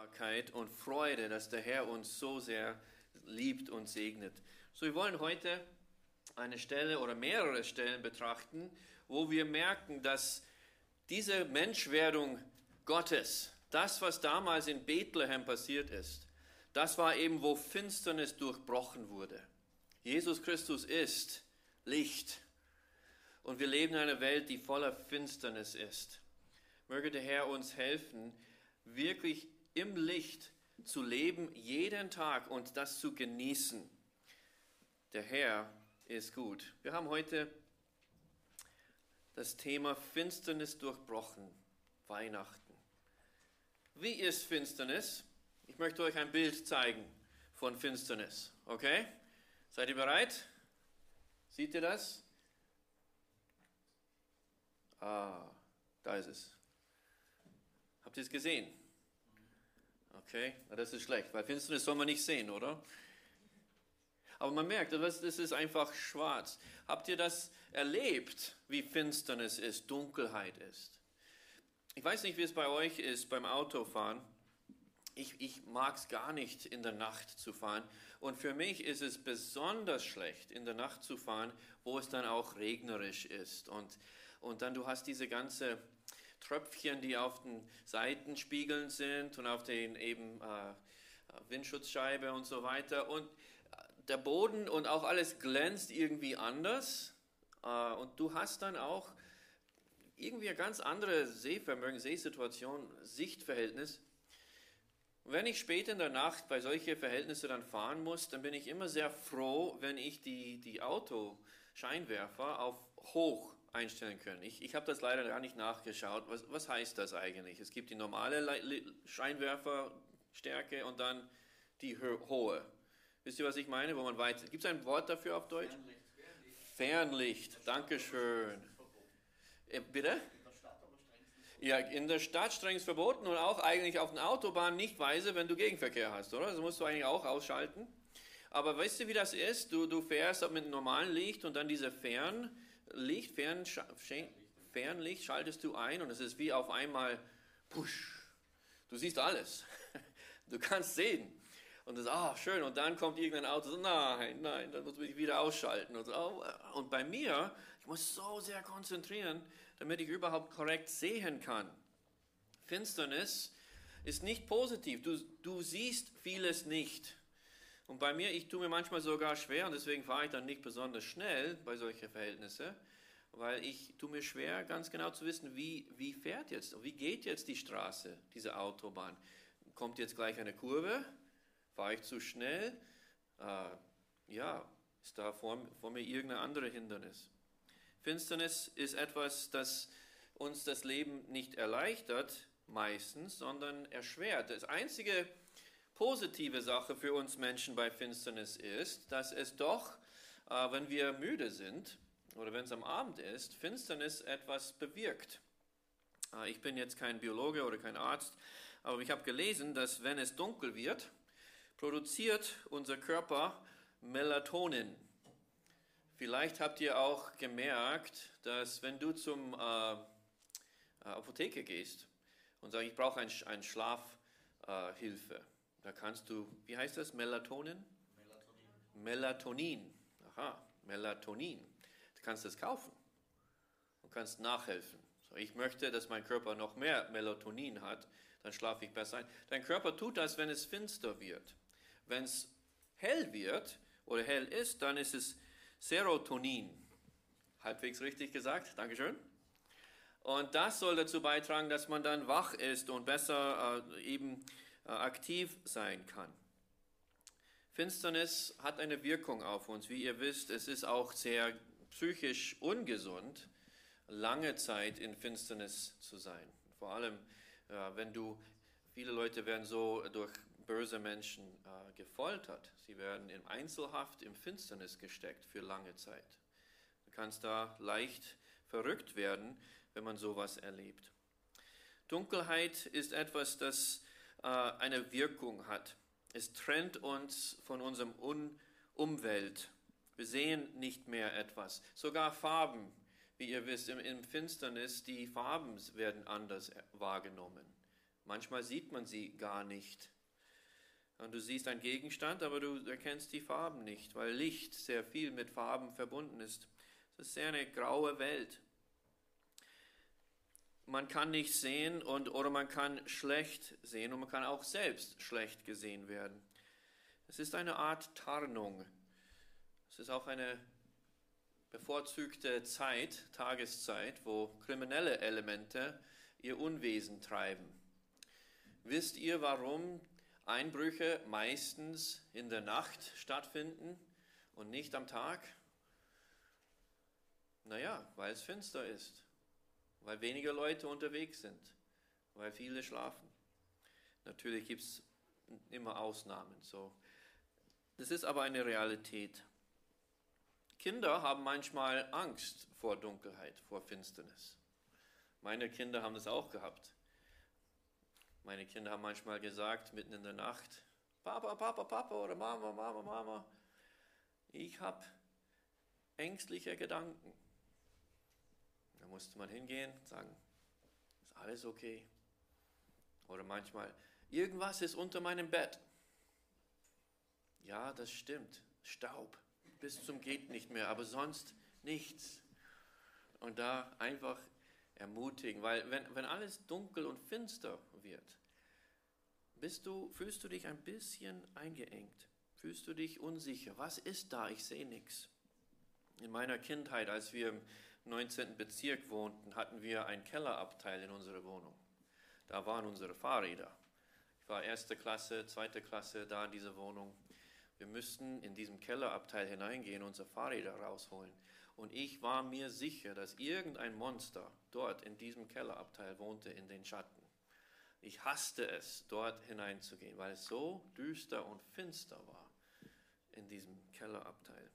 Dankbarkeit und Freude, dass der Herr uns so sehr liebt und segnet. So, wir wollen heute eine Stelle oder mehrere Stellen betrachten, wo wir merken, dass diese Menschwerdung Gottes, das, was damals in Bethlehem passiert ist, das war eben, wo Finsternis durchbrochen wurde. Jesus Christus ist Licht und wir leben in einer Welt, die voller Finsternis ist. Möge der Herr uns helfen, wirklich im Licht zu leben, jeden Tag und das zu genießen. Der Herr ist gut. Wir haben heute das Thema Finsternis durchbrochen, Weihnachten. Wie ist Finsternis? Ich möchte euch ein Bild zeigen von Finsternis. Okay? Seid ihr bereit? Seht ihr das? Da ist es. Habt ihr es gesehen? Okay, das ist schlecht, weil Finsternis soll man nicht sehen, oder? Aber man merkt, das ist einfach schwarz. Habt ihr das erlebt, wie Finsternis ist, Dunkelheit ist? Ich weiß nicht, wie es bei euch ist beim Autofahren. Ich mag es gar nicht, in der Nacht zu fahren. Und für mich ist es besonders schlecht, in der Nacht zu fahren, wo es dann auch regnerisch ist. Und dann du hast diese ganze Tröpfchen, die auf den Seitenspiegeln sind und auf den eben Windschutzscheibe und so weiter. Und der Boden und auch alles glänzt irgendwie anders. Und du hast dann auch irgendwie eine ganz andere Sehvermögen, Sehsituation, Sichtverhältnis. Wenn ich spät in der Nacht bei solchen Verhältnissen dann fahren muss, dann bin ich immer sehr froh, wenn ich die Autoscheinwerfer auf hoch einstellen kann. Ich habe das leider gar nicht nachgeschaut. Was heißt das eigentlich? Es gibt die normale Scheinwerferstärke und dann die hohe. Wisst ihr, was ich meine? Wo man weit. Gibt es ein Wort dafür auf Deutsch? Fernlicht. Dankeschön. Bitte? Ja, in der Stadt strengst verboten und auch eigentlich auf der Autobahn nicht weise, wenn du Gegenverkehr hast, oder? Das musst du eigentlich auch ausschalten. Aber weißt du, wie das ist? Du fährst mit normalem Licht und dann diese Fernlicht schaltest du ein und es ist wie auf einmal, push, du siehst alles. Du kannst sehen. Und das ist, schön. Und dann kommt irgendein Auto, so, nein, dann muss ich wieder ausschalten. Und bei mir, ich muss so sehr konzentrieren, damit ich überhaupt korrekt sehen kann. Finsternis ist nicht positiv. Du siehst vieles nicht. Und bei mir, ich tue mir manchmal sogar schwer und deswegen fahre ich dann nicht besonders schnell bei solchen Verhältnissen, weil ich tue mir schwer, ganz genau zu wissen, wie geht jetzt die Straße, diese Autobahn. Kommt jetzt gleich eine Kurve? Fahre ich zu schnell? Ist da vor mir irgendein anderes Hindernis? Finsternis ist etwas, das uns das Leben nicht erleichtert, meistens, sondern erschwert. Das einzige positive Sache für uns Menschen bei Finsternis ist, dass es doch, wenn wir müde sind oder wenn es am Abend ist, Finsternis etwas bewirkt. Ich bin jetzt kein Biologe oder kein Arzt, aber ich habe gelesen, dass wenn es dunkel wird, produziert unser Körper Melatonin. Vielleicht habt ihr auch gemerkt, dass wenn du zum Apotheke gehst und sagst, ich brauche eine Schlafhilfe, da kannst du, wie heißt das, Melatonin? Melatonin. Aha, Melatonin. Du kannst das kaufen und kannst nachhelfen. So, ich möchte, dass mein Körper noch mehr Melatonin hat, dann schlafe ich besser ein. Dein Körper tut das, wenn es finster wird. Wenn es hell wird oder hell ist, dann ist es Serotonin. Halbwegs richtig gesagt, Dankeschön. Und das soll dazu beitragen, dass man dann wach ist und besser aktiv sein kann. Finsternis hat eine Wirkung auf uns. Wie ihr wisst, es ist auch sehr psychisch ungesund, lange Zeit in Finsternis zu sein. Vor allem, viele Leute werden so durch böse Menschen gefoltert. Sie werden in Einzelhaft, im Finsternis gesteckt für lange Zeit. Du kannst da leicht verrückt werden, wenn man sowas erlebt. Dunkelheit ist etwas, das eine Wirkung hat. Es trennt uns von unserem Umwelt. Wir sehen nicht mehr etwas. Sogar Farben, wie ihr wisst, im Finsternis, die Farben werden anders wahrgenommen. Manchmal sieht man sie gar nicht. Und du siehst einen Gegenstand, aber du erkennst die Farben nicht, weil Licht sehr viel mit Farben verbunden ist. Es ist sehr eine graue Welt. Man kann nicht sehen oder man kann schlecht sehen und man kann auch selbst schlecht gesehen werden. Es ist eine Art Tarnung. Es ist auch eine bevorzugte Zeit, Tageszeit, wo kriminelle Elemente ihr Unwesen treiben. Wisst ihr, warum Einbrüche meistens in der Nacht stattfinden und nicht am Tag? Naja, weil es finster ist, weil weniger Leute unterwegs sind, weil viele schlafen. Natürlich gibt es immer Ausnahmen. So. Das ist aber eine Realität. Kinder haben manchmal Angst vor Dunkelheit, vor Finsternis. Meine Kinder haben das auch gehabt. Meine Kinder haben manchmal gesagt, mitten in der Nacht, Papa, Papa, Papa oder Mama, Mama, Mama, ich habe ängstliche Gedanken. Da musste man hingehen und sagen, ist alles okay? Oder manchmal, irgendwas ist unter meinem Bett. Ja, das stimmt, Staub, bis zum geht nicht mehr, aber sonst nichts. Und da einfach ermutigen, weil wenn alles dunkel und finster wird, fühlst du dich ein bisschen eingeengt, fühlst du dich unsicher. Was ist da? Ich sehe nichts. In meiner Kindheit, als wir im 19. Bezirk wohnten, hatten wir ein Kellerabteil in unserer Wohnung. Da waren unsere Fahrräder. Ich war 1. Klasse, 2. Klasse da in dieser Wohnung. Wir müssten in diesem Kellerabteil hineingehen, unsere Fahrräder rausholen. Und ich war mir sicher, dass irgendein Monster dort in diesem Kellerabteil wohnte, in den Schatten. Ich hasste es, dort hineinzugehen, weil es so düster und finster war in diesem Kellerabteil.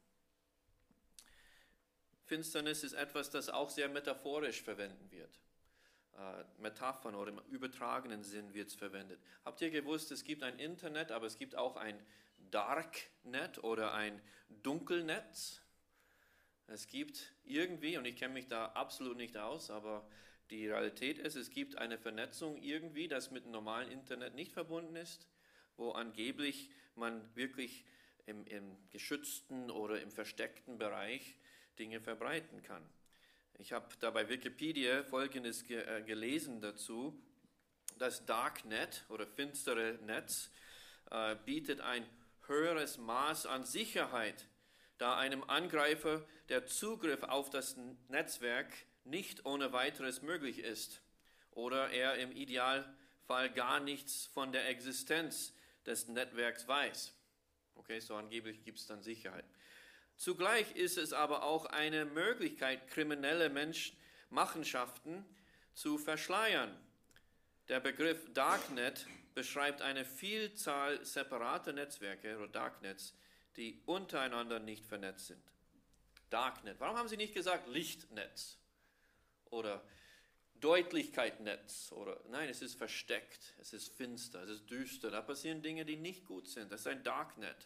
Finsternis ist etwas, das auch sehr metaphorisch verwendet wird. Metaphern oder im übertragenen Sinn wird es verwendet. Habt ihr gewusst, es gibt ein Internet, aber es gibt auch ein Darknet oder ein Dunkelnetz? Es gibt irgendwie, und ich kenne mich da absolut nicht aus, aber die Realität ist, es gibt eine Vernetzung irgendwie, das mit dem normalen Internet nicht verbunden ist, wo angeblich man wirklich im geschützten oder im versteckten Bereich Dinge verbreiten kann. Ich habe da bei Wikipedia Folgendes gelesen dazu. Das Darknet oder finstere Netz bietet ein höheres Maß an Sicherheit, da einem Angreifer der Zugriff auf das Netzwerk nicht ohne weiteres möglich ist oder er im Idealfall gar nichts von der Existenz des Netzwerks weiß. Okay, so angeblich gibt es dann Sicherheit. Zugleich ist es aber auch eine Möglichkeit, kriminelle Machenschaften zu verschleiern. Der Begriff Darknet beschreibt eine Vielzahl separater Netzwerke oder Darknets, die untereinander nicht vernetzt sind. Darknet. Warum haben Sie nicht gesagt Lichtnetz oder Deutlichkeitnetz? Nein, es ist versteckt, es ist finster, es ist düster. Da passieren Dinge, die nicht gut sind. Das ist ein Darknet.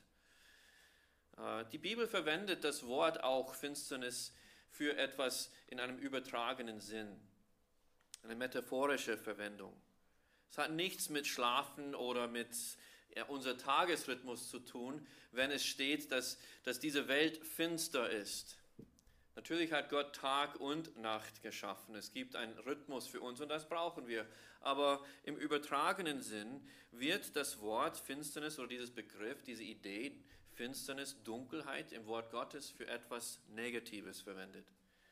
Die Bibel verwendet das Wort auch Finsternis für etwas in einem übertragenen Sinn, eine metaphorische Verwendung. Es hat nichts mit Schlafen oder mit unser Tagesrhythmus zu tun, wenn es steht, dass diese Welt finster ist. Natürlich hat Gott Tag und Nacht geschaffen. Es gibt einen Rhythmus für uns und das brauchen wir. Aber im übertragenen Sinn wird das Wort Finsternis oder dieses Begriff, diese Idee Finsternis, Dunkelheit im Wort Gottes für etwas Negatives verwendet.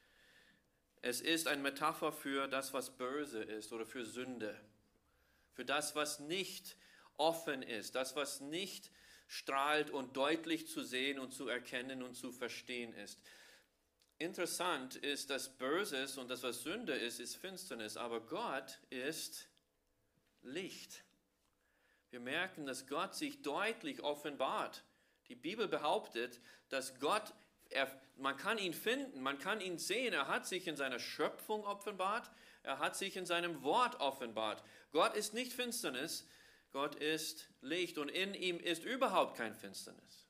Es ist eine Metapher für das, was böse ist oder für Sünde. Für das, was nicht offen ist, das, was nicht strahlt und deutlich zu sehen und zu erkennen und zu verstehen ist. Interessant ist, dass Böses und das, was Sünde ist Finsternis, aber Gott ist Licht. Wir merken, dass Gott sich deutlich offenbart. Die Bibel behauptet, dass Gott, man kann ihn finden, man kann ihn sehen. Er hat sich in seiner Schöpfung offenbart, er hat sich in seinem Wort offenbart. Gott ist nicht Finsternis, Gott ist Licht und in ihm ist überhaupt kein Finsternis.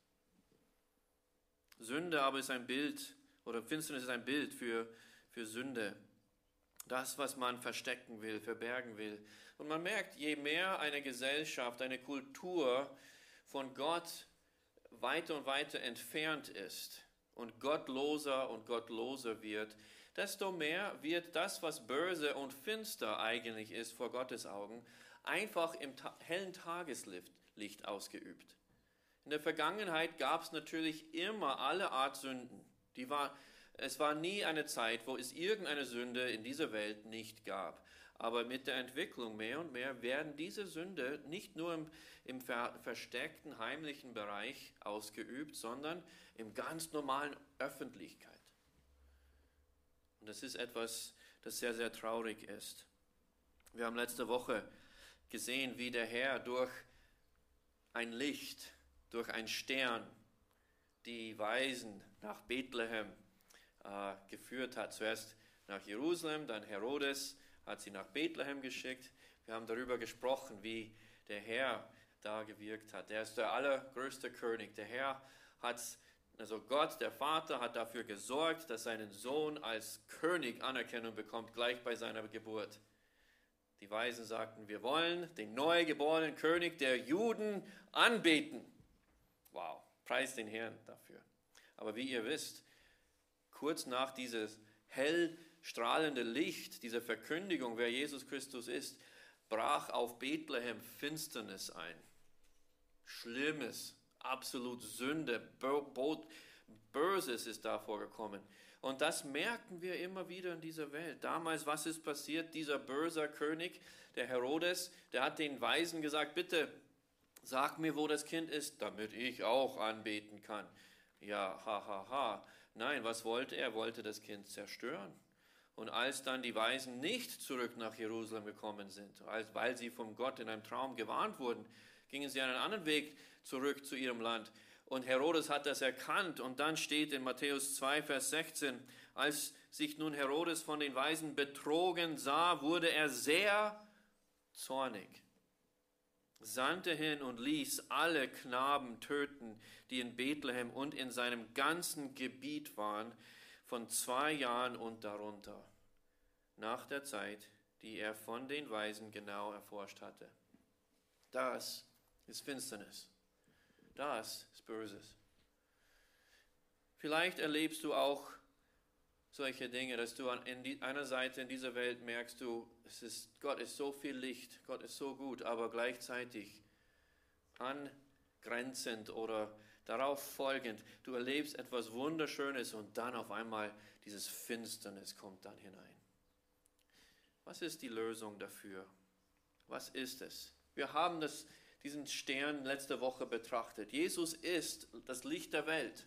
Sünde aber ist ein Bild, oder Finsternis ist ein Bild für Sünde. Das, was man verstecken will, verbergen will. Und man merkt, je mehr eine Gesellschaft, eine Kultur von Gott weiter und weiter entfernt ist und gottloser wird, desto mehr wird das, was böse und finster eigentlich ist vor Gottes Augen, einfach im hellen Tageslicht ausgeübt. In der Vergangenheit gab es natürlich immer alle Art Sünden. Es war nie eine Zeit, wo es irgendeine Sünde in dieser Welt nicht gab. Aber mit der Entwicklung mehr und mehr werden diese Sünde nicht nur im versteckten, heimlichen Bereich ausgeübt, sondern im ganz normalen Öffentlichkeit. Und das ist etwas, das sehr, sehr traurig ist. Wir haben letzte Woche gesehen, wie der Herr durch ein Licht, durch einen Stern, die Weisen nach Bethlehem geführt hat. Zuerst nach Jerusalem, dann Herodes hat sie nach Bethlehem geschickt. Wir haben darüber gesprochen, wie der Herr da gewirkt hat. Er ist der allergrößte König. Der Herr Gott, der Vater, hat dafür gesorgt, dass sein Sohn als König Anerkennung bekommt, gleich bei seiner Geburt. Die Weisen sagten, wir wollen den neugeborenen König der Juden anbeten. Wow, preis den Herrn dafür. Aber wie ihr wisst, kurz nach dieses hell strahlende Licht, diese Verkündigung, wer Jesus Christus ist, brach auf Bethlehem Finsternis ein. Schlimmes, absolut Sünde, Böses ist da vorgekommen. Und das merken wir immer wieder in dieser Welt. Damals, was ist passiert? Dieser böse König, der Herodes, der hat den Weisen gesagt, bitte sag mir, wo das Kind ist, damit ich auch anbeten kann. Ja, ha. Nein, was wollte er? Er wollte das Kind zerstören. Und als dann die Weisen nicht zurück nach Jerusalem gekommen sind, weil sie vom Gott in einem Traum gewarnt wurden, gingen sie einen anderen Weg zurück zu ihrem Land. Und Herodes hat das erkannt. Und dann steht in Matthäus 2, Vers 16, als sich nun Herodes von den Weisen betrogen sah, wurde er sehr zornig, sandte hin und ließ alle Knaben töten, die in Bethlehem und in seinem ganzen Gebiet waren, von 2 Jahren und darunter, nach der Zeit, die er von den Weisen genau erforscht hatte. Das ist Finsternis. Das ist Böses. Vielleicht erlebst du auch solche Dinge, dass du an einer Seite in dieser Welt merkst, Gott ist so viel Licht, Gott ist so gut, aber gleichzeitig angrenzend oder darauf folgend, du erlebst etwas Wunderschönes und dann auf einmal dieses Finsternis kommt dann hinein. Was ist die Lösung dafür? Was ist es? Wir haben diesen Stern letzte Woche betrachtet. Jesus ist das Licht der Welt.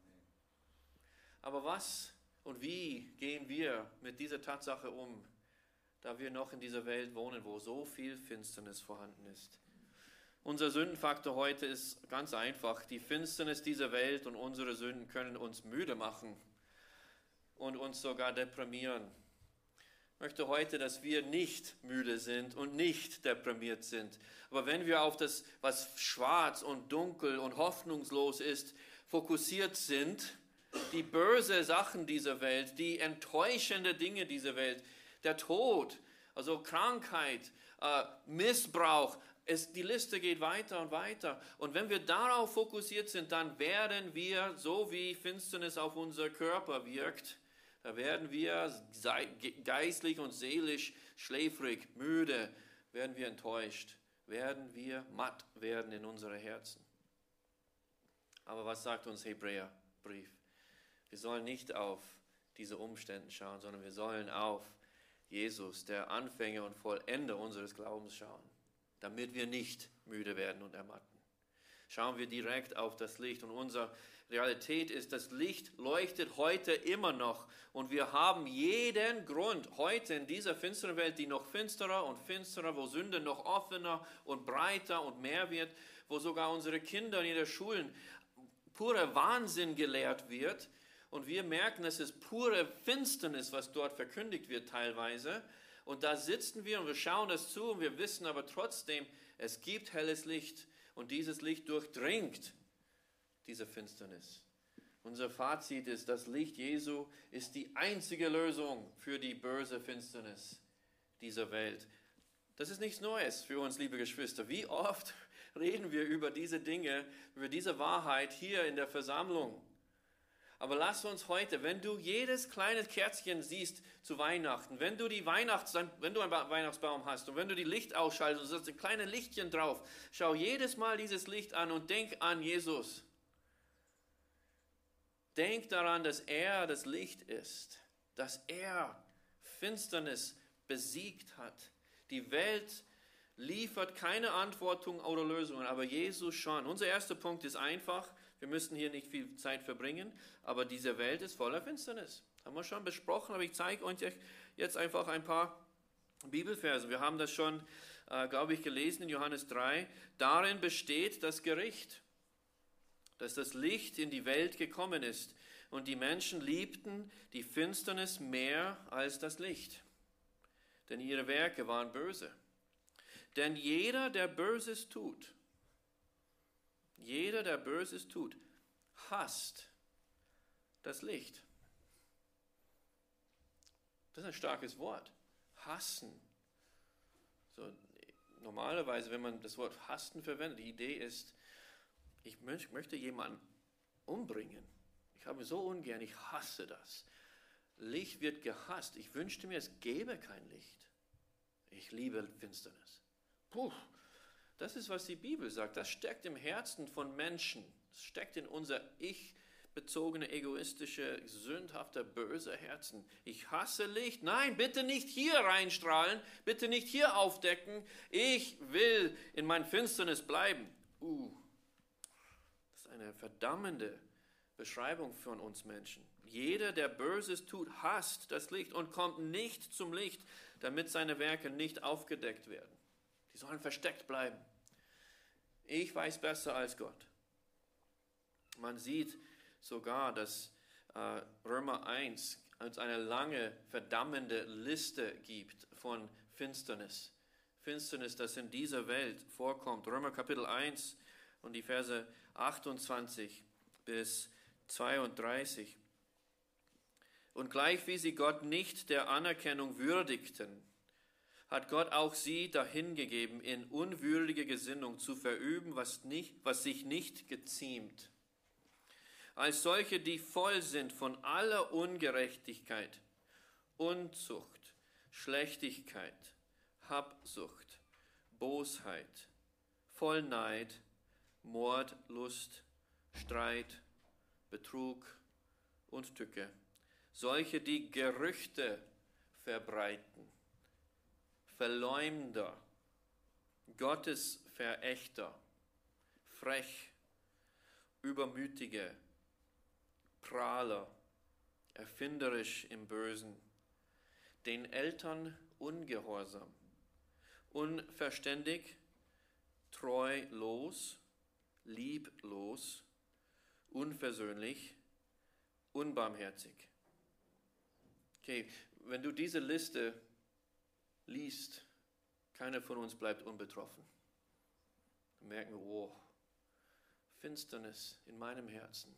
Aber was und wie gehen wir mit dieser Tatsache um, da wir noch in dieser Welt wohnen, wo so viel Finsternis vorhanden ist? Unser Sündenfaktor heute ist ganz einfach. Die Finsternis dieser Welt und unsere Sünden können uns müde machen und uns sogar deprimieren. Ich möchte heute, dass wir nicht müde sind und nicht deprimiert sind. Aber wenn wir auf das, was schwarz und dunkel und hoffnungslos ist, fokussiert sind, die bösen Sachen dieser Welt, die enttäuschenden Dinge dieser Welt, der Tod, also Krankheit, Missbrauch, die Liste geht weiter und weiter. Und wenn wir darauf fokussiert sind, dann werden wir, so wie Finsternis auf unser Körper wirkt, da werden wir geistlich und seelisch schläfrig, müde, werden wir enttäuscht, werden wir matt werden in unsere Herzen. Aber was sagt uns Hebräerbrief? Wir sollen nicht auf diese Umstände schauen, sondern wir sollen auf Jesus, der Anfänger und Vollender unseres Glaubens, schauen, damit wir nicht müde werden und ermatten. Schauen wir direkt auf das Licht und unsere Realität ist, das Licht leuchtet heute immer noch und wir haben jeden Grund, heute in dieser finsteren Welt, die noch finsterer und finsterer, wo Sünde noch offener und breiter und mehr wird, wo sogar unsere Kinder in den Schulen purer Wahnsinn gelehrt wird und wir merken, es ist pure Finsternis, was dort verkündigt wird teilweise. Und da sitzen wir und wir schauen das zu und wir wissen aber trotzdem, es gibt helles Licht und dieses Licht durchdringt diese Finsternis. Unser Fazit ist, das Licht Jesu ist die einzige Lösung für die böse Finsternis dieser Welt. Das ist nichts Neues für uns, liebe Geschwister. Wie oft reden wir über diese Dinge, über diese Wahrheit hier in der Versammlung? Aber lass uns heute, wenn du jedes kleine Kerzchen siehst zu Weihnachten, wenn du einen Weihnachtsbaum hast und wenn du die Licht ausschaltest und hast ein kleines Lichtchen drauf, schau jedes Mal dieses Licht an und denk an Jesus. Denk daran, dass er das Licht ist, dass er Finsternis besiegt hat. Die Welt liefert keine Antworten oder Lösungen, aber Jesus schon. Unser erster Punkt ist einfach, wir müssen hier nicht viel Zeit verbringen, aber diese Welt ist voller Finsternis. Haben wir schon besprochen, aber ich zeige euch jetzt einfach ein paar Bibelverse. Wir haben das schon, glaube ich, gelesen in Johannes 3. Darin besteht das Gericht, dass das Licht in die Welt gekommen ist und die Menschen liebten die Finsternis mehr als das Licht, denn ihre Werke waren böse. Denn jeder, der Böses tut, hasst das Licht. Das ist ein starkes Wort. Hassen. So, normalerweise, wenn man das Wort hassen verwendet, die Idee ist, ich möchte jemanden umbringen. Ich habe so ungern, ich hasse das. Licht wird gehasst. Ich wünschte mir, es gäbe kein Licht. Ich liebe Finsternis. Puh, das ist, was die Bibel sagt. Das steckt im Herzen von Menschen. Das steckt in unser ich-bezogene, egoistische, sündhafte, böse Herzen. Ich hasse Licht. Nein, bitte nicht hier reinstrahlen. Bitte nicht hier aufdecken. Ich will in mein Finsternis bleiben. Das ist eine verdammende Beschreibung von uns Menschen. Jeder, der Böses tut, hasst das Licht und kommt nicht zum Licht, damit seine Werke nicht aufgedeckt werden. Die sollen versteckt bleiben. Ich weiß besser als Gott. Man sieht sogar, dass Römer 1 uns eine lange, verdammende Liste gibt von Finsternis. Finsternis, das in dieser Welt vorkommt. Römer Kapitel 1 und die Verse 28 bis 32. Und gleich wie sie Gott nicht der Anerkennung würdigten, hat Gott auch sie dahingegeben, in unwürdige Gesinnung zu verüben, was sich nicht geziemt. Als solche, die voll sind von aller Ungerechtigkeit, Unzucht, Schlechtigkeit, Habsucht, Bosheit, voll Neid, Mord, Lust, Streit, Betrug und Tücke. Solche, die Gerüchte verbreiten, Verleumder, Gottesverächter, frech, übermütige, Prahler, erfinderisch im Bösen, den Eltern ungehorsam, unverständig, treulos, lieblos, unversöhnlich, unbarmherzig. Okay, wenn du diese Liste liest, keiner von uns bleibt unbetroffen. Dann merken wir, oh, Finsternis in meinem Herzen.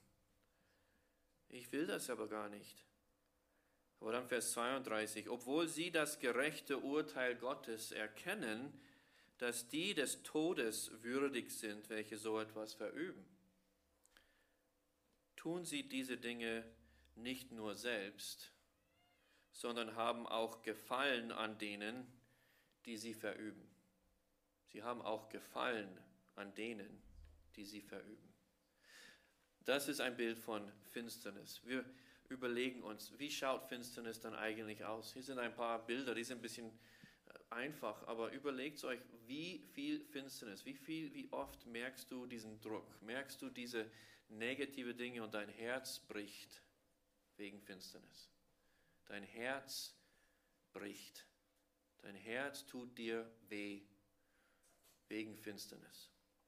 Ich will das aber gar nicht. Aber dann Vers 32, obwohl sie das gerechte Urteil Gottes erkennen, dass die des Todes würdig sind, welche so etwas verüben, tun sie diese Dinge nicht nur selbst, sondern haben auch Gefallen an denen, die sie verüben. Sie haben auch Gefallen an denen, die sie verüben. Das ist ein Bild von Finsternis. Wir überlegen uns, wie schaut Finsternis dann eigentlich aus? Hier sind ein paar Bilder, die sind ein bisschen einfach, aber überlegt euch, wie viel Finsternis, wie oft merkst du diesen Druck, merkst du diese negative Dinge und dein Herz bricht wegen Finsternis. Dein Herz bricht. Dein Herz tut dir weh wegen Finsternis.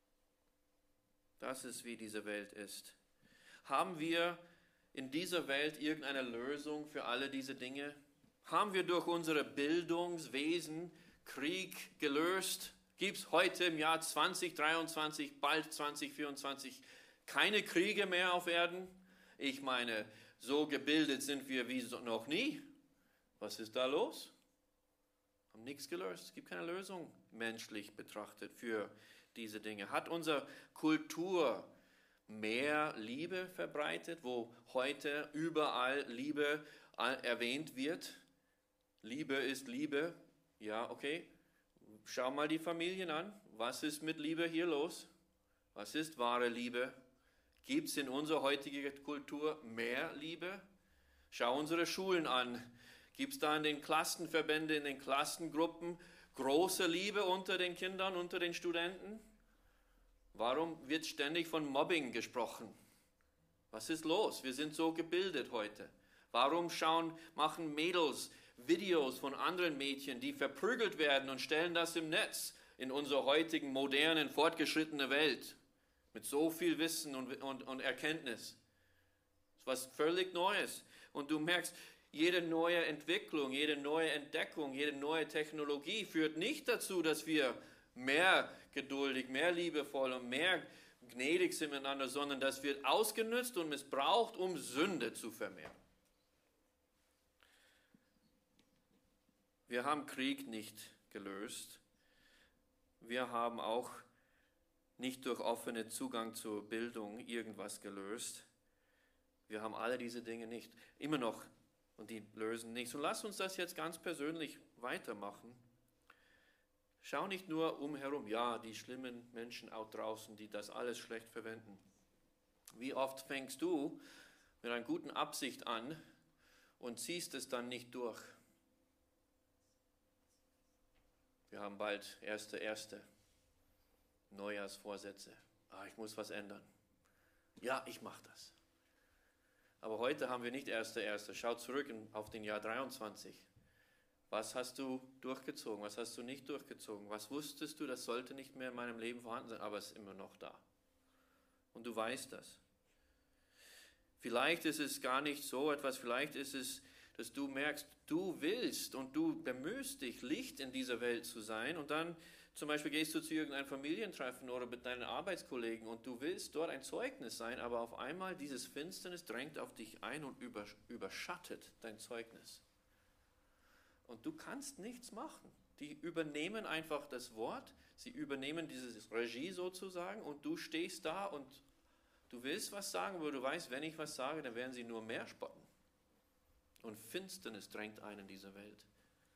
Das ist, wie diese Welt ist. Haben wir in dieser Welt irgendeine Lösung für alle diese Dinge? Haben wir durch unsere Bildungswesen Krieg gelöst? Gibt es heute im Jahr 2023, bald 2024, keine Kriege mehr auf Erden? Ich meine, so gebildet sind wir wie noch nie. Was ist da los? Haben nichts gelöst. Es gibt keine Lösung, menschlich betrachtet, für diese Dinge. Hat unsere Kultur mehr Liebe verbreitet, wo heute überall Liebe erwähnt wird? Liebe ist Liebe. Ja, okay. Schau mal die Familien an. Was ist mit Liebe hier los? Was ist wahre Liebe? Gibt es in unserer heutigen Kultur mehr Liebe? Schau unsere Schulen an. Gibt es da in den Klassenverbänden, in den Klassengruppen große Liebe unter den Kindern, unter den Studenten? Warum wird ständig von Mobbing gesprochen? Was ist los? Wir sind so gebildet heute. Warum machen Mädels Videos von anderen Mädchen, die verprügelt werden und stellen das im Netz in unserer heutigen, modernen, fortgeschrittenen Welt mit so viel Wissen und Erkenntnis? Das ist was völlig Neues. Und du merkst, jede neue Entwicklung, jede neue Entdeckung, jede neue Technologie führt nicht dazu, dass wir mehr geduldig, mehr liebevoll und mehr gnädig sind miteinander, sondern das wird ausgenutzt und missbraucht, um Sünde zu vermehren. Wir haben Krieg nicht gelöst. Wir haben auch nicht durch offenen Zugang zur Bildung irgendwas gelöst. Wir haben alle diese Dinge nicht. Immer noch. Und die lösen nichts. Und lass uns das jetzt ganz persönlich weitermachen. Schau nicht nur umherum, ja, die schlimmen Menschen out draußen, die das alles schlecht verwenden. Wie oft fängst du mit einer guten Absicht an und ziehst es dann nicht durch? Wir haben bald 1.1. Neujahrsvorsätze. Ich muss was ändern. Ja, ich mache das. Aber heute haben wir nicht 1.1. Schau zurück auf den Jahr 23. Was hast du durchgezogen? Was hast du nicht durchgezogen? Was wusstest du, das sollte nicht mehr in meinem Leben vorhanden sein, aber es ist immer noch da. Und du weißt das. Vielleicht ist es gar nicht so etwas, vielleicht ist es, dass du merkst, du willst und du bemühst dich, Licht in dieser Welt zu sein und dann zum Beispiel gehst du zu irgendeinem Familientreffen oder mit deinen Arbeitskollegen und du willst dort ein Zeugnis sein, aber auf einmal dieses Finsternis drängt auf dich ein und überschattet dein Zeugnis. Und du kannst nichts machen. Die übernehmen einfach das Wort, sie übernehmen dieses Regie sozusagen und du stehst da und du willst was sagen, aber du weißt, wenn ich was sage, dann werden sie nur mehr spotten. Und Finsternis drängt ein in dieser Welt.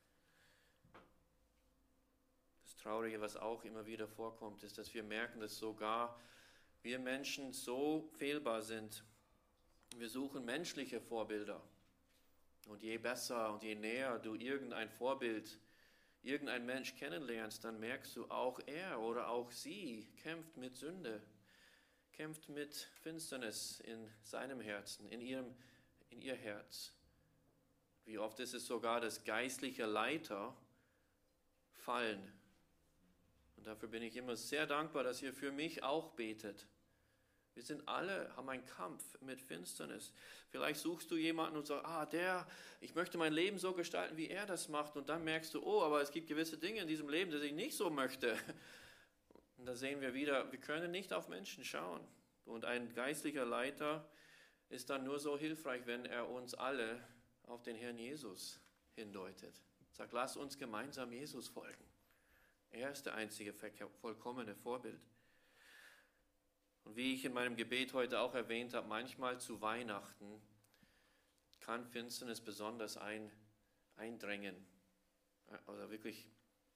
Das Traurige, was auch immer wieder vorkommt, ist, dass wir merken, dass sogar wir Menschen so fehlbar sind. Wir suchen menschliche Vorbilder. Und je besser und je näher du irgendein Vorbild, irgendein Mensch kennenlernst, dann merkst du, auch er oder auch sie kämpft mit Sünde, kämpft mit Finsternis in seinem Herzen, in ihr Herz. Wie oft ist es sogar, dass geistliche Leiter fallen. Und dafür bin ich immer sehr dankbar, dass ihr für mich auch betet. Wir haben einen Kampf mit Finsternis. Vielleicht suchst du jemanden und sagst, ich möchte mein Leben so gestalten, wie er das macht. Und dann merkst du, aber es gibt gewisse Dinge in diesem Leben, die ich nicht so möchte. Und da sehen wir wieder, wir können nicht auf Menschen schauen. Und ein geistlicher Leiter ist dann nur so hilfreich, wenn er uns alle auf den Herrn Jesus hindeutet. Sagt, lass uns gemeinsam Jesus folgen. Er ist der einzige vollkommene Vorbild. Und wie ich in meinem Gebet heute auch erwähnt habe, manchmal zu Weihnachten kann Finsternis besonders eindrängen oder wirklich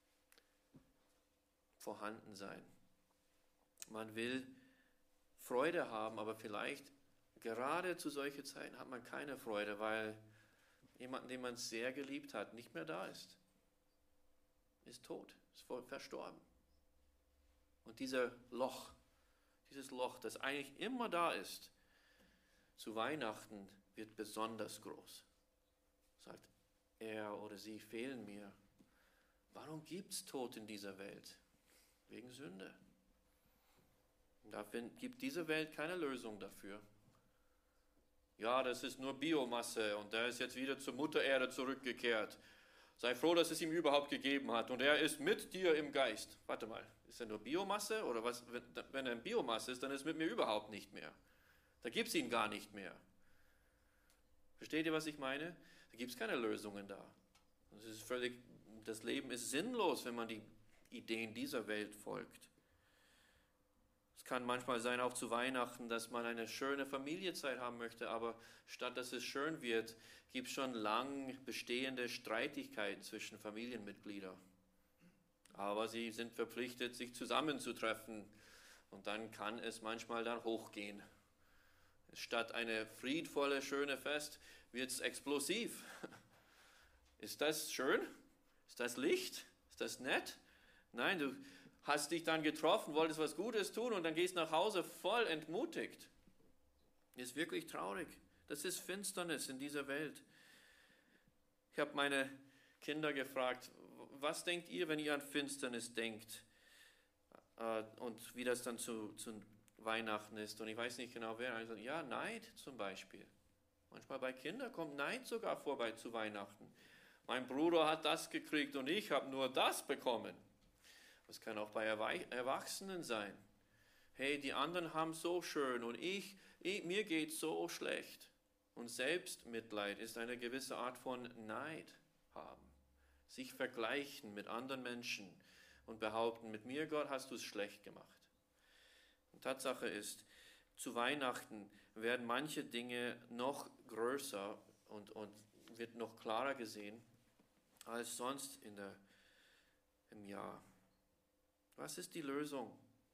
vorhanden sein. Man will Freude haben, aber vielleicht gerade zu solchen Zeiten hat man keine Freude, weil jemand, den man sehr geliebt hat, nicht mehr da ist. Ist tot, ist verstorben. Und dieses Loch, das eigentlich immer da ist, zu Weihnachten wird besonders groß. Sagt, er oder sie fehlen mir. Warum gibt es Tod in dieser Welt? Wegen Sünde. Da gibt diese Welt keine Lösung dafür. Ja, das ist nur Biomasse und der ist jetzt wieder zur Mutter Erde zurückgekehrt. Sei froh, dass es ihm überhaupt gegeben hat und er ist mit dir im Geist. Warte mal, ist er nur Biomasse oder was? Wenn er Biomasse ist, dann ist er mit mir überhaupt nicht mehr. Da gibt es ihn gar nicht mehr. Versteht ihr, was ich meine? Da gibt es keine Lösungen da. Das Leben ist sinnlos, wenn man die Ideen dieser Welt folgt. Es kann manchmal sein, auch zu Weihnachten, dass man eine schöne Familienzeit haben möchte, aber statt dass es schön wird, gibt es schon lang bestehende Streitigkeiten zwischen Familienmitgliedern. Aber sie sind verpflichtet, sich zusammenzutreffen und dann kann es manchmal dann hochgehen. Statt eine friedvolle, schöne Fest wird es explosiv. Ist das schön? Ist das Licht? Ist das nett? Nein, du hast dich dann getroffen, wolltest was Gutes tun und dann gehst nach Hause voll entmutigt. Das ist wirklich traurig. Das ist Finsternis in dieser Welt. Ich habe meine Kinder gefragt, was denkt ihr, wenn ihr an Finsternis denkt? Und wie das dann zu Weihnachten ist. Und ich weiß nicht genau wer. Also, ja, Neid zum Beispiel. Manchmal bei Kindern kommt Neid sogar vorbei zu Weihnachten. Mein Bruder hat das gekriegt und ich habe nur das bekommen. Das kann auch bei Erwachsenen sein. Hey, die anderen haben so schön und mir geht so schlecht. Und Selbstmitleid ist eine gewisse Art von Neid haben. Sich vergleichen mit anderen Menschen und behaupten, mit mir, Gott, hast du es schlecht gemacht. Und Tatsache ist, zu Weihnachten werden manche Dinge noch größer und wird noch klarer gesehen als sonst im Jahr. Was ist die Lösung?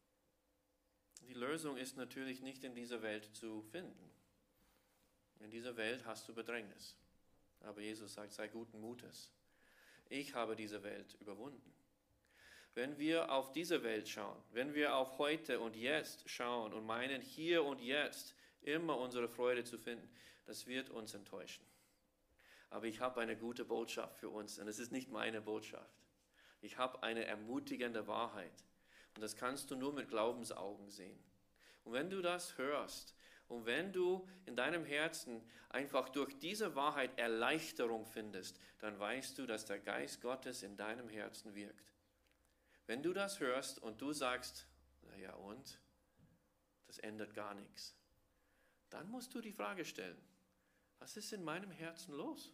Die Lösung ist natürlich nicht in dieser Welt zu finden. In dieser Welt hast du Bedrängnis. Aber Jesus sagt, sei guten Mutes. Ich habe diese Welt überwunden. Wenn wir auf diese Welt schauen, wenn wir auf heute und jetzt schauen und meinen, hier und jetzt immer unsere Freude zu finden, das wird uns enttäuschen. Aber ich habe eine gute Botschaft für uns und es ist nicht meine Botschaft. Ich habe eine ermutigende Wahrheit und das kannst du nur mit Glaubensaugen sehen. Und wenn du das hörst und wenn du in deinem Herzen einfach durch diese Wahrheit Erleichterung findest, dann weißt du, dass der Geist Gottes in deinem Herzen wirkt. Wenn du das hörst und du sagst, naja und, das ändert gar nichts, dann musst du die Frage stellen, was ist in meinem Herzen los?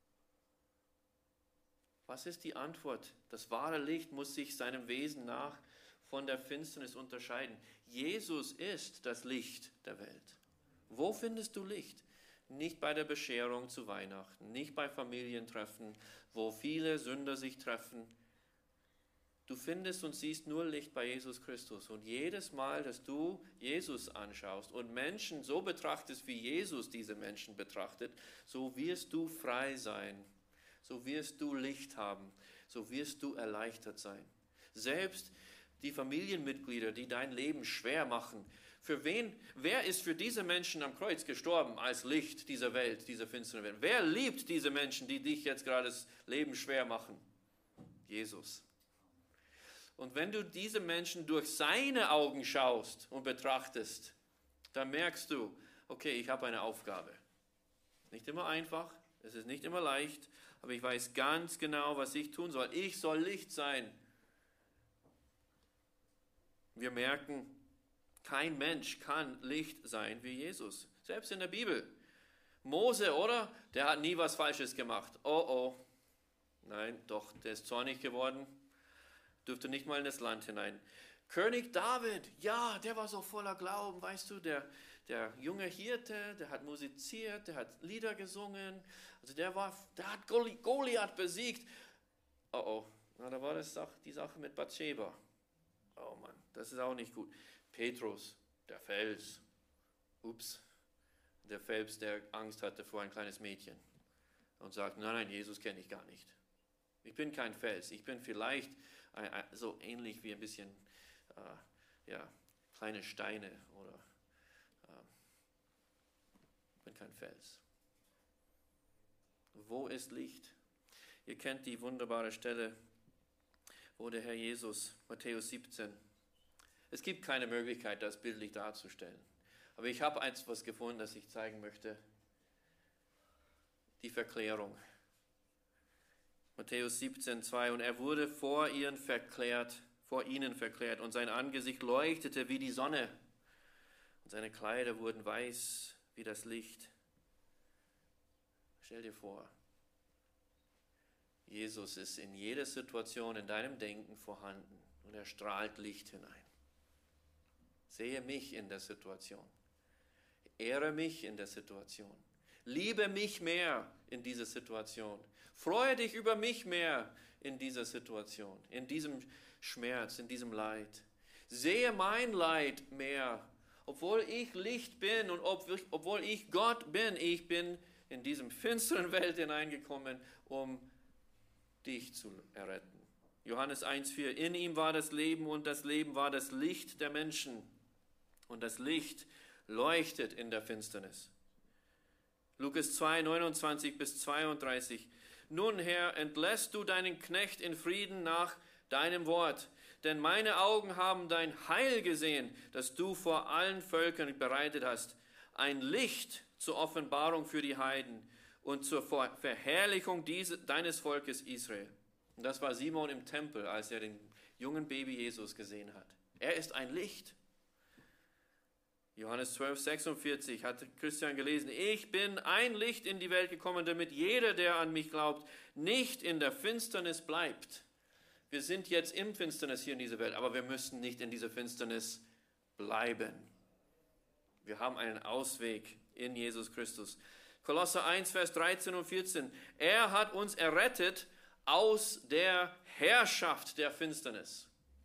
Was ist die Antwort? Das wahre Licht muss sich seinem Wesen nach von der Finsternis unterscheiden. Jesus ist das Licht der Welt. Wo findest du Licht? Nicht bei der Bescherung zu Weihnachten, nicht bei Familientreffen, wo viele Sünder sich treffen. Du findest und siehst nur Licht bei Jesus Christus. Und jedes Mal, dass du Jesus anschaust und Menschen so betrachtest, wie Jesus diese Menschen betrachtet, so wirst du frei sein. So wirst du Licht haben. So wirst du erleichtert sein. Selbst die Familienmitglieder, die dein Leben schwer machen, wer ist für diese Menschen am Kreuz gestorben als Licht dieser Welt, dieser finsteren Welt? Wer liebt diese Menschen, die dich jetzt gerade das Leben schwer machen? Jesus. Und wenn du diese Menschen durch seine Augen schaust und betrachtest, dann merkst du, okay, ich habe eine Aufgabe. Nicht immer einfach, es ist nicht immer leicht, aber ich weiß ganz genau, was ich tun soll. Ich soll Licht sein. Wir merken, kein Mensch kann Licht sein wie Jesus. Selbst in der Bibel. Mose, oder? Der hat nie was Falsches gemacht. Oh. Nein, doch, der ist zornig geworden. Dürfte nicht mal in das Land hinein. König David, ja, der war so voller Glauben, weißt du, der junge Hirte, der hat musiziert, der hat Lieder gesungen, also der hat Goliath besiegt. Oh, na, da war das die Sache mit Bathsheba. Oh Mann, das ist auch nicht gut. Petrus, der Fels, der Fels, der Angst hatte vor ein kleines Mädchen und sagt, nein, Jesus kenne ich gar nicht. Ich bin kein Fels, ich bin vielleicht so ähnlich wie ein bisschen kleine Steine oder ich bin kein Fels. Wo ist Licht? Ihr kennt die wunderbare Stelle, wo der Herr Jesus, Matthäus 17, es gibt keine Möglichkeit, das bildlich darzustellen. Aber ich habe etwas gefunden, das ich zeigen möchte. Die Verklärung. Matthäus 17, 2. Und er wurde vor ihnen verklärt und sein Angesicht leuchtete wie die Sonne und seine Kleider wurden weiß wie das Licht. Stell dir vor, Jesus ist in jeder Situation in deinem Denken vorhanden und er strahlt Licht hinein. Sehe mich in der Situation. Ehre mich in der Situation. Liebe mich mehr in dieser Situation. Freue dich über mich mehr in dieser Situation, in diesem Schmerz, in diesem Leid. Sehe mein Leid mehr. Obwohl ich Licht bin und obwohl ich Gott bin, ich bin in diesem finsteren Welt hineingekommen, um dich zu erretten. Johannes 1,4: In ihm war das Leben und das Leben war das Licht der Menschen. Und das Licht leuchtet in der Finsternis. Lukas 2, 29 bis 32. Nun, Herr, entlässt du deinen Knecht in Frieden nach deinem Wort, denn meine Augen haben dein Heil gesehen, das du vor allen Völkern bereitet hast, ein Licht zur Offenbarung für die Heiden und zur Verherrlichung deines Volkes Israel. Und das war Simon im Tempel, als er den jungen Baby Jesus gesehen hat. Er ist ein Licht. Johannes 12, 46 hat Christian gelesen: Ich bin ein Licht in die Welt gekommen, damit jeder, der an mich glaubt, nicht in der Finsternis bleibt. Wir sind jetzt im Finsternis hier in dieser Welt, aber wir müssen nicht in dieser Finsternis bleiben. Wir haben einen Ausweg in Jesus Christus. Kolosser 1, Vers 13 und 14. Er hat uns errettet aus der Herrschaft der Finsternis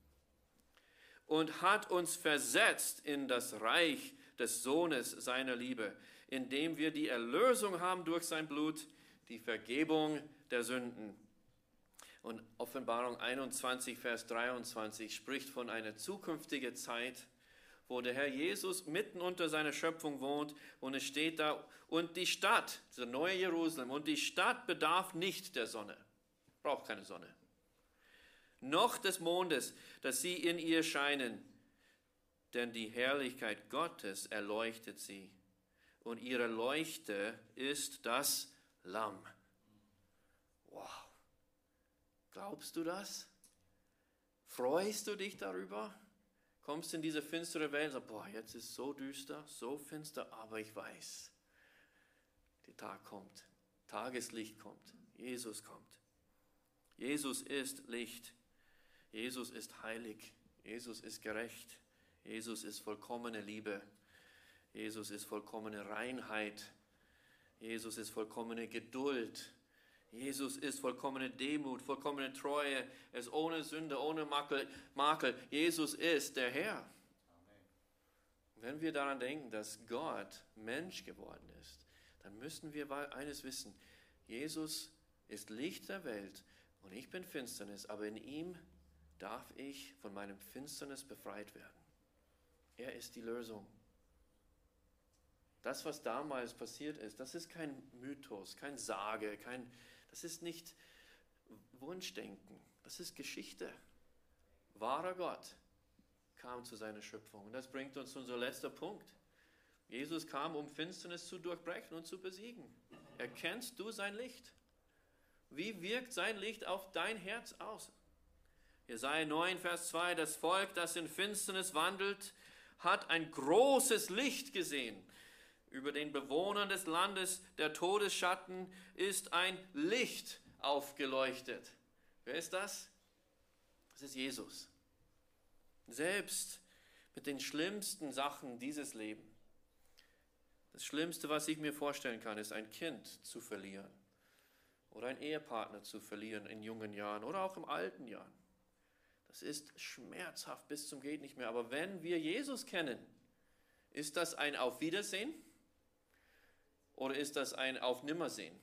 und hat uns versetzt in das Reich des Sohnes seiner Liebe, indem wir die Erlösung haben durch sein Blut, die Vergebung der Sünden. Und Offenbarung 21, Vers 23 spricht von einer zukünftigen Zeit, wo der Herr Jesus mitten unter seiner Schöpfung wohnt, und es steht da: Und die Stadt, das neue Jerusalem, und die Stadt bedarf nicht der Sonne, braucht keine Sonne, noch des Mondes, dass sie in ihr scheinen, denn die Herrlichkeit Gottes erleuchtet sie, und ihre Leuchte ist das Lamm. Wow. Glaubst du das? Freust du dich darüber? Kommst in diese finstere Welt und sagst: Boah, jetzt ist es so düster, so finster, aber ich weiß, der Tag kommt, Tageslicht kommt, Jesus kommt. Jesus ist Licht. Jesus ist heilig, Jesus ist gerecht, Jesus ist vollkommene Liebe, Jesus ist vollkommene Reinheit, Jesus ist vollkommene Geduld, Jesus ist vollkommene Demut, vollkommene Treue, er ist ohne Sünde, ohne Makel. Jesus ist der Herr. Amen. Wenn wir daran denken, dass Gott Mensch geworden ist, dann müssen wir eines wissen: Jesus ist Licht der Welt und ich bin Finsternis, aber in ihm darf ich von meinem Finsternis befreit werden. Er ist die Lösung. Das, was damals passiert ist, das ist kein Mythos, kein Sage, das ist nicht Wunschdenken, das ist Geschichte. Wahrer Gott kam zu seiner Schöpfung. Und das bringt uns zu unserem letzten Punkt. Jesus kam, um Finsternis zu durchbrechen und zu besiegen. Erkennst du sein Licht? Wie wirkt sein Licht auf dein Herz aus? Jesaja 9, Vers 2: Das Volk, das in Finsternis wandelt, hat ein großes Licht gesehen. Über den Bewohnern des Landes der Todesschatten ist ein Licht aufgeleuchtet. Wer ist das? Das ist Jesus. Selbst mit den schlimmsten Sachen dieses Lebens. Das Schlimmste, was ich mir vorstellen kann, ist, ein Kind zu verlieren oder einen Ehepartner zu verlieren in jungen Jahren oder auch im alten Jahren. Das ist schmerzhaft bis zum geht nicht mehr. Aber wenn wir Jesus kennen, ist das ein Auf Wiedersehen oder ist das ein Auf Nimmersehen?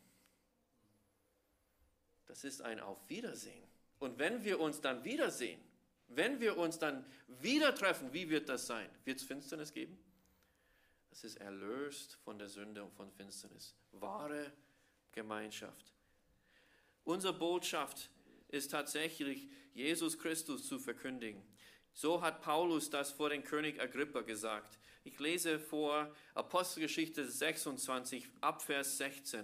Das ist ein Auf Wiedersehen. Und wenn wir uns dann wiedersehen, wenn wir uns dann wieder treffen, wie wird das sein? Wird es Finsternis geben? Das ist erlöst von der Sünde und von Finsternis. Wahre Gemeinschaft. Unsere Botschaft ist tatsächlich, Jesus Christus zu verkündigen. So hat Paulus das vor den König Agrippa gesagt. Ich lese vor Apostelgeschichte 26, ab Vers 16.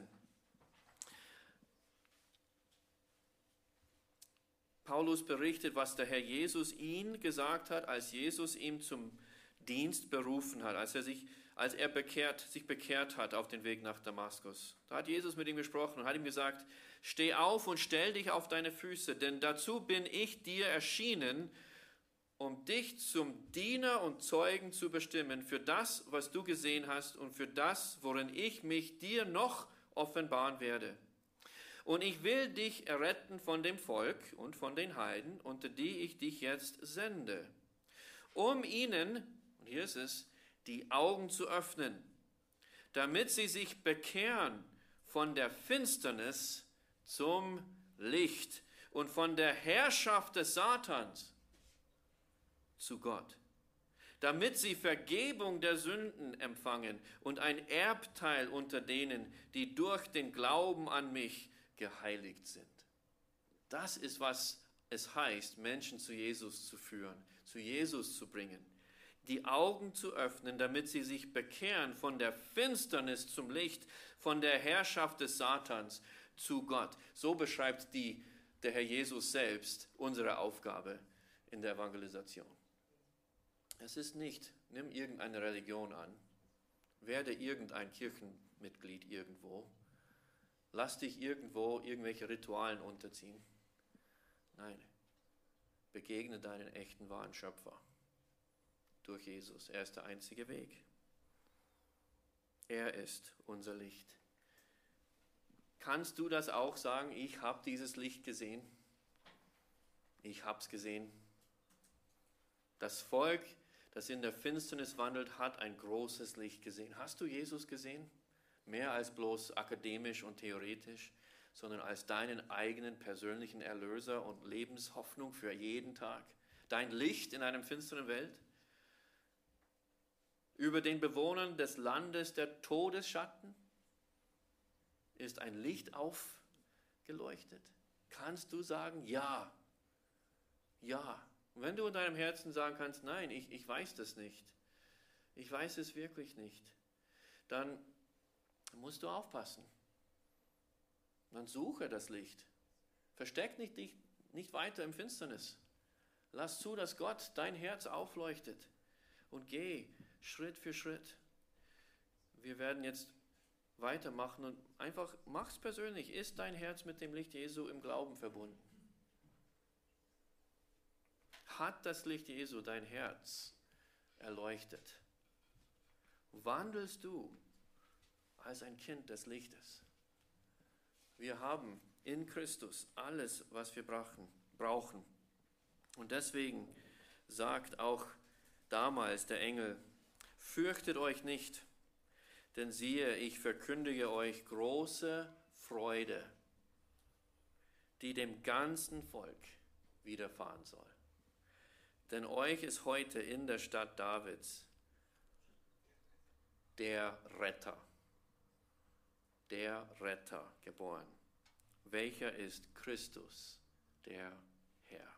Paulus berichtet, was der Herr Jesus ihn gesagt hat, als Jesus ihn zum Dienst berufen hat, als er sich bekehrt hat auf den Weg nach Damaskus. Da hat Jesus mit ihm gesprochen und hat ihm gesagt, steh auf und stell dich auf deine Füße, denn dazu bin ich dir erschienen, um dich zum Diener und Zeugen zu bestimmen für das, was du gesehen hast und für das, worin ich mich dir noch offenbaren werde. Und ich will dich erretten von dem Volk und von den Heiden, unter die ich dich jetzt sende, um ihnen, und hier ist es, die Augen zu öffnen, damit sie sich bekehren von der Finsternis zum Licht und von der Herrschaft des Satans zu Gott, damit sie Vergebung der Sünden empfangen und ein Erbteil unter denen, die durch den Glauben an mich geheiligt sind. Das ist, was es heißt, Menschen zu Jesus zu führen, zu Jesus zu bringen, die Augen zu öffnen, damit sie sich bekehren von der Finsternis zum Licht, von der Herrschaft des Satans zu Gott. So beschreibt der Herr Jesus selbst unsere Aufgabe in der Evangelisation. Es ist nicht, nimm irgendeine Religion an, werde irgendein Kirchenmitglied irgendwo, lass dich irgendwo irgendwelche Ritualen unterziehen. Nein, begegne deinen echten, wahren Schöpfer durch Jesus. Er ist der einzige Weg. Er ist unser Licht. Kannst du das auch sagen? Ich habe dieses Licht gesehen. Ich habe es gesehen. Das Volk, das in der Finsternis wandelt, hat ein großes Licht gesehen. Hast du Jesus gesehen? Mehr als bloß akademisch und theoretisch, sondern als deinen eigenen persönlichen Erlöser und Lebenshoffnung für jeden Tag. Dein Licht in einer finsteren Welt. Über den Bewohnern des Landes der Todesschatten ist ein Licht aufgeleuchtet. Kannst du sagen, ja, ja. Und wenn du in deinem Herzen sagen kannst, nein, ich weiß das nicht, ich weiß es wirklich nicht, dann musst du aufpassen. Dann suche das Licht. Versteck dich nicht weiter im Finsternis. Lass zu, dass Gott dein Herz aufleuchtet und geh Schritt für Schritt. Wir werden jetzt weitermachen und einfach mach's persönlich. Ist dein Herz mit dem Licht Jesu im Glauben verbunden? Hat das Licht Jesu dein Herz erleuchtet? Wandelst du als ein Kind des Lichtes? Wir haben in Christus alles, was wir brauchen. Und deswegen sagt auch damals der Engel, fürchtet euch nicht, denn siehe, ich verkündige euch große Freude, die dem ganzen Volk widerfahren soll. Denn euch ist heute in der Stadt Davids der Retter geboren, welcher ist Christus, der Herr.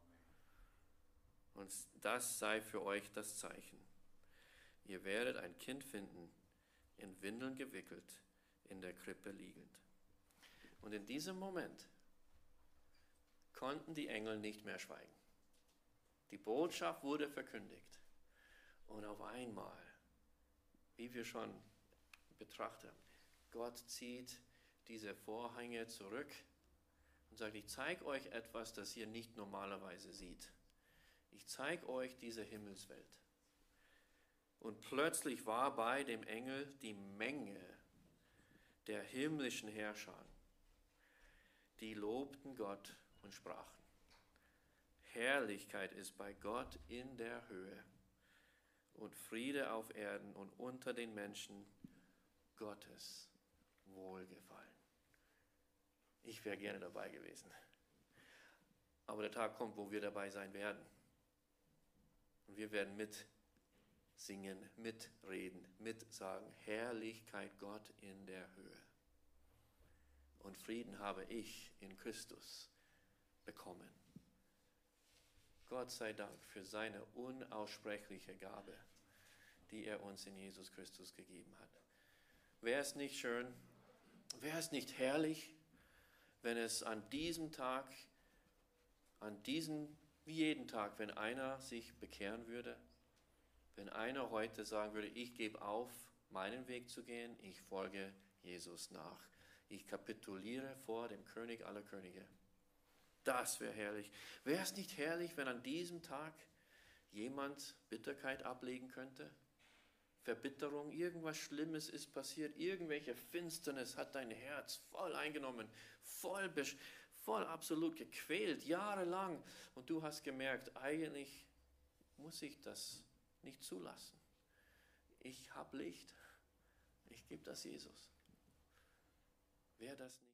Und das sei für euch das Zeichen. Ihr werdet ein Kind finden, in Windeln gewickelt, in der Krippe liegend. Und in diesem Moment konnten die Engel nicht mehr schweigen. Die Botschaft wurde verkündigt. Und auf einmal, wie wir schon betrachtet haben, Gott zieht diese Vorhänge zurück und sagt, ich zeige euch etwas, das ihr nicht normalerweise seht. Ich zeige euch diese Himmelswelt. Und plötzlich war bei dem Engel die Menge der himmlischen Herrscher, die lobten Gott und sprachen, Herrlichkeit ist bei Gott in der Höhe und Friede auf Erden und unter den Menschen Gottes Wohlgefallen. Ich wäre gerne dabei gewesen. Aber der Tag kommt, wo wir dabei sein werden. Und wir werden mitsingen, mitreden, mitsagen, Herrlichkeit Gott in der Höhe. Und Frieden habe ich in Christus bekommen. Gott sei Dank für seine unaussprechliche Gabe, die er uns in Jesus Christus gegeben hat. Wäre es nicht schön, wäre es nicht herrlich, wenn es an diesem Tag, wie jeden Tag, wenn einer sich bekehren würde, wenn einer heute sagen würde, ich gebe auf, meinen Weg zu gehen, ich folge Jesus nach. Ich kapituliere vor dem König aller Könige. Das wäre herrlich. Wäre es nicht herrlich, wenn an diesem Tag jemand Bitterkeit ablegen könnte? Verbitterung, irgendwas Schlimmes ist passiert, irgendwelche Finsternis hat dein Herz voll eingenommen, voll absolut gequält, jahrelang. Und du hast gemerkt, eigentlich muss ich das nicht zulassen. Ich habe Licht, ich gebe das Jesus. Wäre das nicht